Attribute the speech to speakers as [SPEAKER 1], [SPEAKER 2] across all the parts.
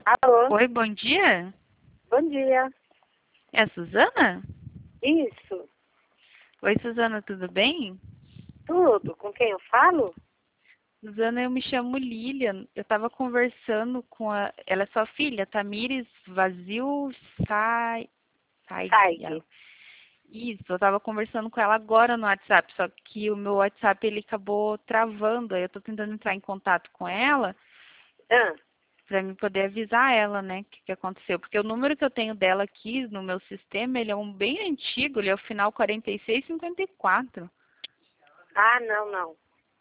[SPEAKER 1] Alô,
[SPEAKER 2] Oi, bom dia.
[SPEAKER 1] bom dia.
[SPEAKER 2] É a Suzana?
[SPEAKER 1] Isso,
[SPEAKER 2] Oi, Suzana, tudo bem?
[SPEAKER 1] tudo. Com quem eu falo?
[SPEAKER 2] Suzana, eu me chamo Lilian. Eu estava conversando com a... Ela é sua filha, Tamires Vazil Saig.
[SPEAKER 1] Saig.
[SPEAKER 2] Isso, eu estava conversando com ela agora no WhatsApp, só que o meu WhatsApp ele acabou travando. Aí eu estou tentando entrar em contato com ela
[SPEAKER 1] Ah,
[SPEAKER 2] para me poder avisar ela, né, o que aconteceu. Porque o número que eu tenho dela aqui no meu sistema, ele é um bem antigo, ele é o final 4654.
[SPEAKER 1] não.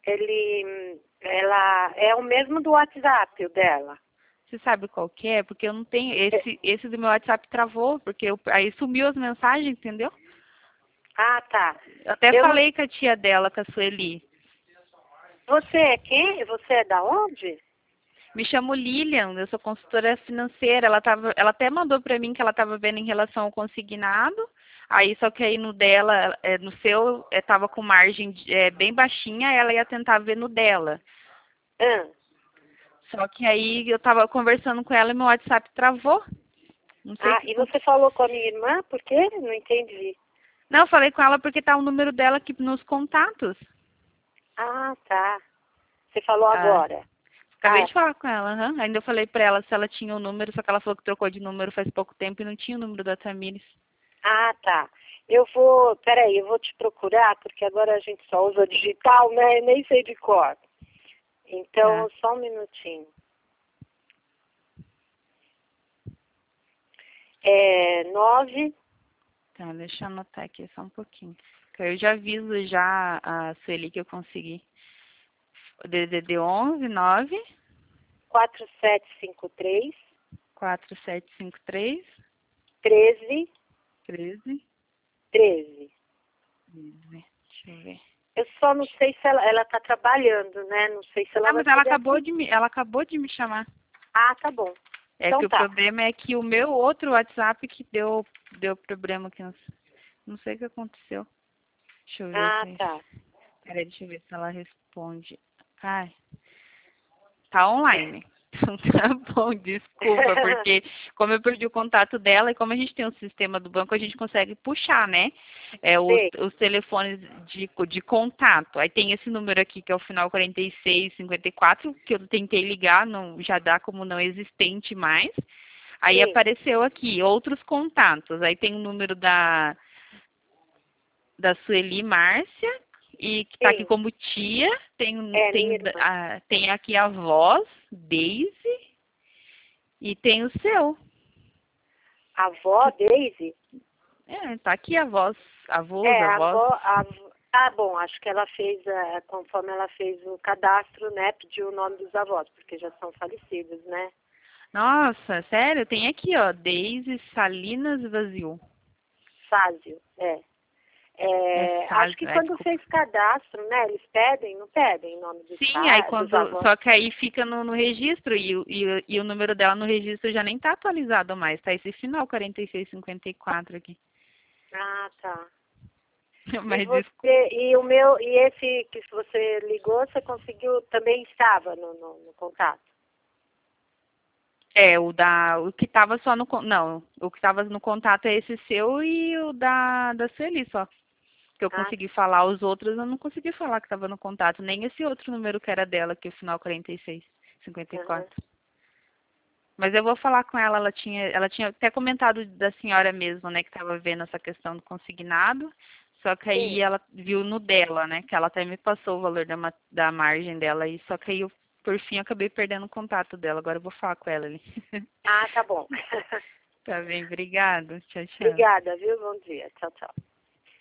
[SPEAKER 1] Ela é o mesmo do WhatsApp, o dela.
[SPEAKER 2] Você sabe qual que é? Porque eu não tenho.
[SPEAKER 1] É-
[SPEAKER 2] Esse do meu WhatsApp travou, porque aí sumiu as mensagens, entendeu?
[SPEAKER 1] Ah, tá.
[SPEAKER 2] Eu até
[SPEAKER 1] Eu não.
[SPEAKER 2] falei com a tia dela, com a Sueli.
[SPEAKER 1] Você é quem? Você é da onde?
[SPEAKER 2] Me chamo Lilian, eu sou consultora financeira. Ela até mandou para mim que ela estava vendo em relação ao consignado. Aí só que aí no dela, no seu, estava com margem bem baixinha, ela ia tentar ver no dela.
[SPEAKER 1] Ah,
[SPEAKER 2] Só que aí eu estava conversando com ela e meu WhatsApp travou. Não sei o que
[SPEAKER 1] e
[SPEAKER 2] aconteceu.
[SPEAKER 1] você falou com a minha irmã? Por quê? Não entendi.
[SPEAKER 2] Não, eu falei com ela porque tá o número dela aqui nos contatos.
[SPEAKER 1] Ah, tá. Você falou
[SPEAKER 2] Ah,
[SPEAKER 1] agora.
[SPEAKER 2] acabei
[SPEAKER 1] Ah,
[SPEAKER 2] de falar com ela, aham. Ainda eu falei pra ela se ela tinha o número, só que ela falou que trocou de número faz pouco tempo e não tinha o número da Tamires.
[SPEAKER 1] tá. Peraí, eu vou te procurar, porque agora a gente só usa digital, né? Eu nem sei de cor.
[SPEAKER 2] Tá,
[SPEAKER 1] Então, só um minutinho. É 9.
[SPEAKER 2] tá, deixa eu anotar aqui só um pouquinho. Que aí eu já aviso já a Sueli que eu consegui. O DDD 11 9
[SPEAKER 1] 4753
[SPEAKER 2] 4753
[SPEAKER 1] 13
[SPEAKER 2] 13
[SPEAKER 1] 13.
[SPEAKER 2] 13. Deixa eu ver.
[SPEAKER 1] Eu só não sei se ela tá trabalhando, né? Não sei se ela
[SPEAKER 2] Ah,
[SPEAKER 1] vai
[SPEAKER 2] mas ela
[SPEAKER 1] poder
[SPEAKER 2] acabou
[SPEAKER 1] atender.
[SPEAKER 2] de ela acabou de me chamar.
[SPEAKER 1] Ah, tá bom.
[SPEAKER 2] É
[SPEAKER 1] Então
[SPEAKER 2] que o
[SPEAKER 1] tá.
[SPEAKER 2] problema é que o meu outro WhatsApp que deu problema aqui. Não sei o que aconteceu. Deixa eu ver
[SPEAKER 1] Ah,
[SPEAKER 2] se.
[SPEAKER 1] tá.
[SPEAKER 2] Peraí, deixa eu ver se ela responde. Ai, tá online. Então tá bom, desculpa, porque como eu perdi o contato dela e como a gente tem um sistema do banco, a gente consegue puxar, né?
[SPEAKER 1] Sei,
[SPEAKER 2] Os telefones de contato. Aí tem esse número aqui, que é o final 4654, que eu tentei ligar, não, já dá como não existente mais. Aí
[SPEAKER 1] sim.
[SPEAKER 2] apareceu aqui, outros contatos. Aí tem o número da Sueli Márcia, e que está aqui
[SPEAKER 1] Sim.
[SPEAKER 2] como tia.
[SPEAKER 1] É, minha irmã.
[SPEAKER 2] Tem aqui a voz, Daisy, e tem o seu.
[SPEAKER 1] A avó,
[SPEAKER 2] Que,
[SPEAKER 1] Daisy?
[SPEAKER 2] tá aqui a voz,
[SPEAKER 1] É,
[SPEAKER 2] a
[SPEAKER 1] a
[SPEAKER 2] voz.
[SPEAKER 1] avó. Ah, bom, acho que ela fez, conforme ela fez o cadastro, né? Pediu o nome dos avós, porque já são falecidos, né?
[SPEAKER 2] Nossa, sério? Tem aqui, ó, Daisy Salinas Vazio.
[SPEAKER 1] Fázio, é. Acho que quando
[SPEAKER 2] Desculpa.
[SPEAKER 1] fez cadastro, né? Eles pedem, não pedem o nome
[SPEAKER 2] Sim, aí
[SPEAKER 1] dos
[SPEAKER 2] quando.
[SPEAKER 1] avós.
[SPEAKER 2] Só que aí fica no registro e o número dela no registro já nem tá atualizado mais, tá esse final 4654 aqui.
[SPEAKER 1] Ah, tá. E
[SPEAKER 2] Mas desculpa.
[SPEAKER 1] você, e esse que você ligou, você conseguiu, também estava no contato?
[SPEAKER 2] O que tava só não, o que tava no contato é esse seu e o da Sueli só. Que eu
[SPEAKER 1] Ah,
[SPEAKER 2] consegui falar, os outros eu não consegui falar que tava no contato, nem esse outro número que era dela, que é o final 4654.
[SPEAKER 1] aham.
[SPEAKER 2] Mas eu vou falar com ela, ela tinha até comentado da senhora mesmo, né, que tava vendo essa questão do consignado, só que aí
[SPEAKER 1] Sim.
[SPEAKER 2] ela viu no dela, né, que ela até me passou o valor da margem dela, e só que aí eu, por fim, acabei perdendo o contato dela, agora eu vou falar com ela ali.
[SPEAKER 1] Ah, tá bom.
[SPEAKER 2] Tá bem, obrigada. Tchau, tchau.
[SPEAKER 1] Obrigada, viu? Bom dia. Tchau, tchau.